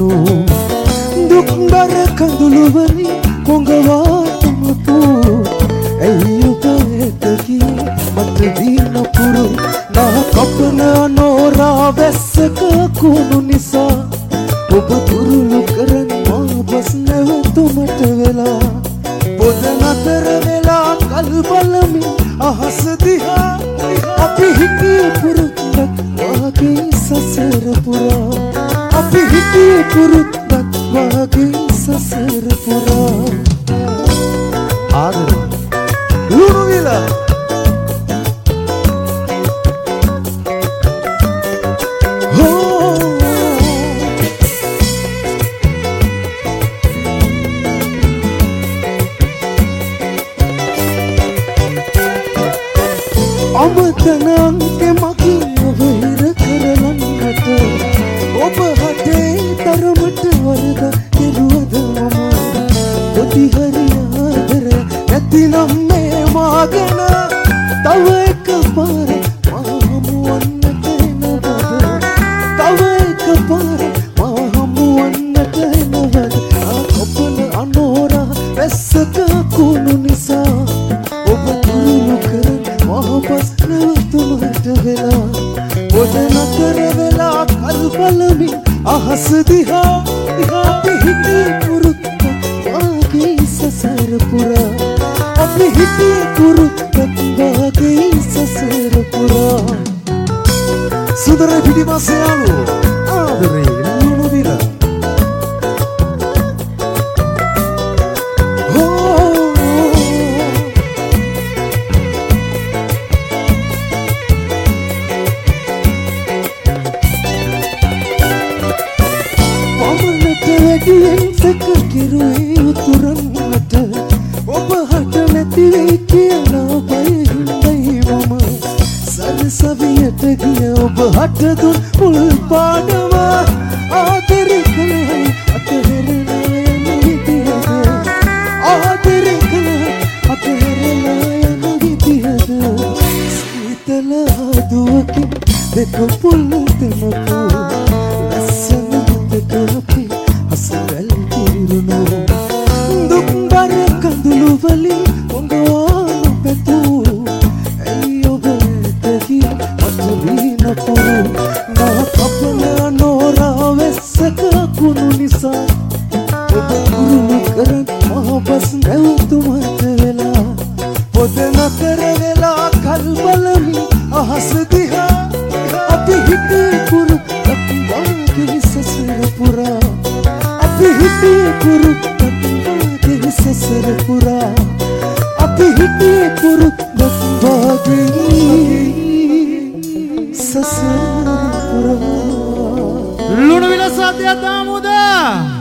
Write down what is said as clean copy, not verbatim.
පිරුණු දුක් බර කඳුළු වලින් කොඟවාටමතු ඇයි ඔබට ගියේ මට දීන පුරු නා කපන නෝරා වැස්සක කුණු නිසා ඔබ තුරුළු කරන් මා බස් නැවතුමට වෙලා පොද නතර වෙලා කල් බලමින් අහස දිහා අපි හිටියේ පුරුද්දක් වාගේ සසර පුරා අපි හිටියේ පුරුද්දක් වාගේ සසර පුරා ආදරේ ලුණුවිල අමතනන්ගේ මගේ ඔබහිර කරලන්නට ඔබ හටේ තරමට වරද කෙරුවද මම පොඩි හරි ආදර නැතිනම් මේ මාගෙන තව එක පාර මා හමුවන්නට එනවද තව එක පාර මා හමුවන්නට එනවද ඔබන අනෝරා වැස්සක කුණු නිසා ඔබ තුරුළු කරන මහපස් නැවතුමට වෙලා පොද නතර වෙලා කල් බලමින් අහස දිහා අපි හිටියේ පුරුද්දක් වාගේ සසර පුරා අපි හිටියේ පුරුද්දක් වාගේ සසර පුරා සුදර පිටිපස්සේ යාළු ආදරේ ලුණුවිල සක කිරුවේ උතුරන්නට ඔබ හට නැති වෙයි කියලා බයින්දයි මම සරසවියට ගිය ඔබ හට දුන් මුල් පාඩම ආදරේ කළයි අතහැරලා යන විදිහද ආදරේ කළයි අතහැරලා යන විදිහද සීතල දුවකින් දෙක පුල් දෙමකෝ ලස්සන දෙකපි අසවැල් පිරුණු දුක් බර කඳුළු වලින් කොඟවානු පැතු ඇයි ඔබට ගියේ මට දීන පුරු නා කපන නෝරා වැස්සක කුණු නිසා ඔබ තුරුළු කරන් මා බස් නැවතුමට වෙලා පොද නතර වෙලා කල් බලමින් අහස දිහා අපි හිටියේ පුරුද්දක් වාගේ සසර පුරා අපි හිටියේ පුරුද්දක් වාගේ සසර පුරා අපි හිටියේ පුරුද්දක් වාගේ සසර පුරා ලුණුවිල සත්‍ය දාමුද